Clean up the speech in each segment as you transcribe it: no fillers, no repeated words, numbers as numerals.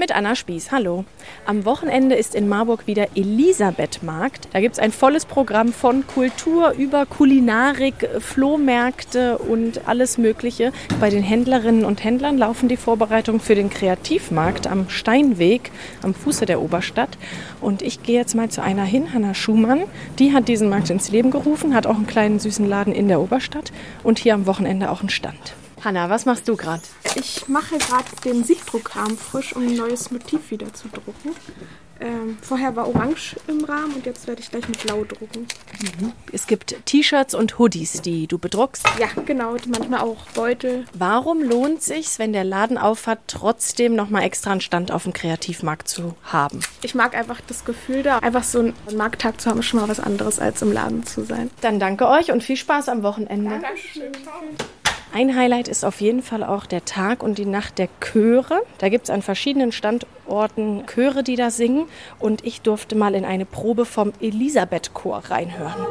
Mit Anna Spieß, hallo. Am Wochenende ist in Marburg wieder Elisabeth-Markt. Da gibt es ein volles Programm von Kultur über Kulinarik, Flohmärkte und alles Mögliche. Bei den Händlerinnen und Händlern laufen die Vorbereitungen für den Kreativmarkt am Steinweg am Fuße der Oberstadt. Und ich gehe jetzt mal zu einer hin, Hanna Schumann. Die hat diesen Markt ins Leben gerufen, hat auch einen kleinen süßen Laden in der Oberstadt und hier am Wochenende auch einen Stand. Hanna, was machst du gerade? Ich mache gerade den Sichtdruckarm frisch, um ein neues Motiv wieder zu drucken. Vorher war Orange im Rahmen und jetzt werde ich gleich mit Blau drucken. Es gibt T-Shirts und Hoodies, die du bedruckst. Ja, genau, manchmal auch Beutel. Warum lohnt es sich, wenn der Laden aufhat, trotzdem nochmal extra einen Stand auf dem Kreativmarkt zu haben? Ich mag einfach das Gefühl da, einfach so einen Markttag zu haben, ist schon mal was anderes als im Laden zu sein. Dann danke euch und viel Spaß am Wochenende. Dankeschön. Ein Highlight ist auf jeden Fall auch der Tag und die Nacht der Chöre. Da gibt es an verschiedenen Standorten Chöre, die da singen. Und ich durfte mal in eine Probe vom Elisabeth-Chor reinhören.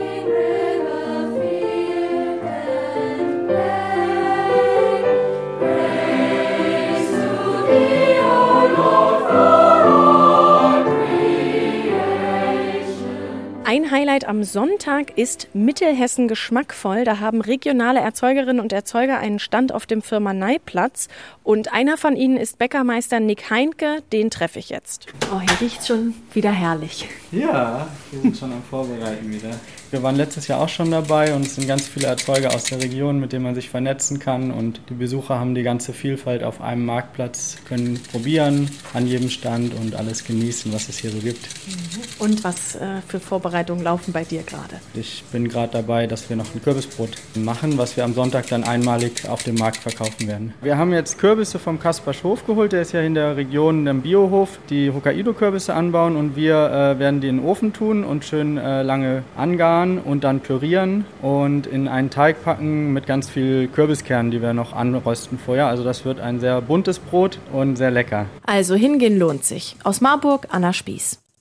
Ein Highlight am Sonntag ist Mittelhessen geschmackvoll. Da haben regionale Erzeugerinnen und Erzeuger einen Stand auf dem Firmaneiplatz. Und einer von ihnen ist Bäckermeister Nick Heinke. Den treffe ich jetzt. Oh, hier riecht schon wieder herrlich. Ja, wir sind schon am Vorbereiten wieder. Wir waren letztes Jahr auch schon dabei und es sind ganz viele Erzeuger aus der Region, mit denen man sich vernetzen kann. Und die Besucher haben die ganze Vielfalt auf einem Marktplatz, können probieren an jedem Stand und alles genießen, was es hier so gibt. Und was für Vorbereitungen laufen bei dir gerade? Ich bin gerade dabei, dass wir noch ein Kürbisbrot machen, was wir am Sonntag dann einmalig auf dem Markt verkaufen werden. Wir haben jetzt Kürbisse vom Kaspersch Hof geholt, der ist ja in der Region im Biohof, die Hokkaido-Kürbisse anbauen und wir werden die in den Ofen tun und schön lange angaren und dann pürieren und in einen Teig packen mit ganz viel Kürbiskernen, die wir noch anrösten vorher. Also das wird ein sehr buntes Brot und sehr lecker. Also hingehen lohnt sich. Aus Marburg, Anna Spieß.